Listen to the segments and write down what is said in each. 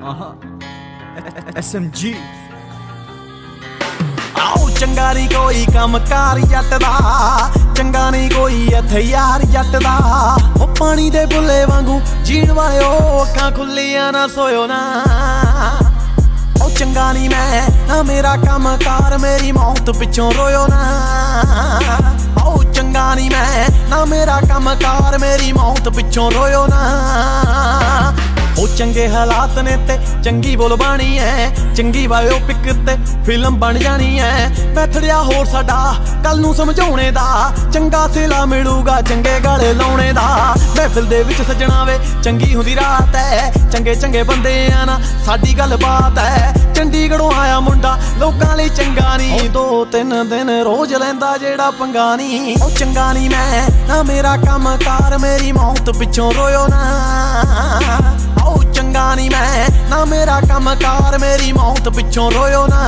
SMG आओ चंगा नहीं कोई कमकार जट दा, चंगा नहीं कोई इत्थे यार जट दा। ओ पानी दे बुले वांगू जीण वालिओ अखां खुल्लियां ना सोयो ना। ओ चंगा नहीं मैं ना मेरा कमकार, मेरी मौत पिछों रोयो ना। ओ चंगा नहीं मैं ना मेरा कमकार, मेरी मौत पिछों रोयो ना। ओ चंगे हालात ने ते चंगी बोल बाणी है, चंगी बायोपिक ते फिल्म बन जानी है। मैथड़िया होर साडा कल नूं समझाउणे दा, चंगा सिला मिलूगा चंगे गले लाउणे दा। महफिल दे विच सजना वे चंगी हुंदी रात है, चंगे चंगे बंदे आ ना साडी गल बात है। चंडीगढ़ों आया मुंडा लोकां लई चंगा नी, 2-3 दिन रोज लैंदा जेड़ा पंगा नी। ओ चंगा नी मैं ना मेरा कमकार, मेरी मौत पिछों रोयो ना। ओ चंगा नहीं मैं ना मेरा कमकार, मेरी मौत पिछों रोयो ना।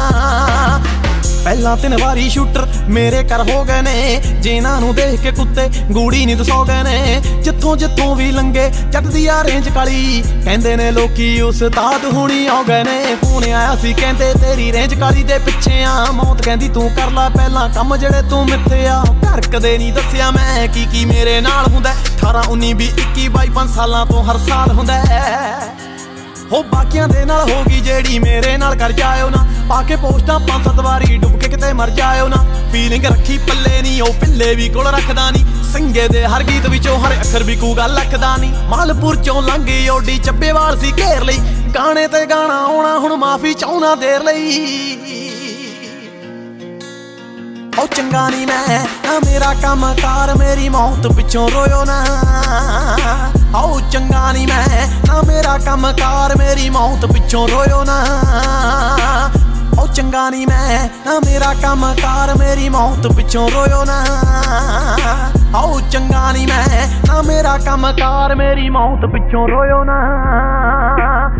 पहला 3 वारी शूटर मेरे घर हो गए ने, जिन्हां नूं देख के कुत्ते गूड़ी नी दसो गए ने। जिथों जिथों भी लंघे जट दी आ रेंज काली, कहंदे ने लोकी उस्ताद हुणी आ गए ने। फोन आया सी कहंदे तेरी रेंज काली दे पिछे आ, मौत कहंदी तू कर ला पहला कम जेड़े तू मिथे आ। घर कदे नी दस्सिया मैं की मेरे नाल हुंदा, 18 19 20 21 22 5 सालां तो हर साल हुंदा। हो बाकियां दे नाल होगी जेड़ी मेरे नाल कर जायो ना, पाके पोस्टां 5-7 वारी डुब के किते मर जायो ना। फीलिंग रखी पल्ले नी, ओ पिल्ले भी कोल रखदा नी, संगे दे हर गीत विचों हर अखर भी कू गल लखदा नी। मालपुर चों लंघी ओडी ਚੱਬੇਵਾਲ सी घेर लई, गाने ते गाना आउणा हुण माफी चाहुणा देर लई। ओ चंगा नहीं मैं ना मेरा कमकार, मेरी मौत पिछों रोयो ना। आओ चंगा नहीं मैं ना मेरा कमकार, मेरी मौत पिछों रोयो ना। ओ चंगा नहीं मैं ना मेरा कमकार, मेरी मौत पिछों रोयो ना। आओ चंगा नहीं मैं ना मेरा कमकार, मेरी मौत पिछों रोयो ना।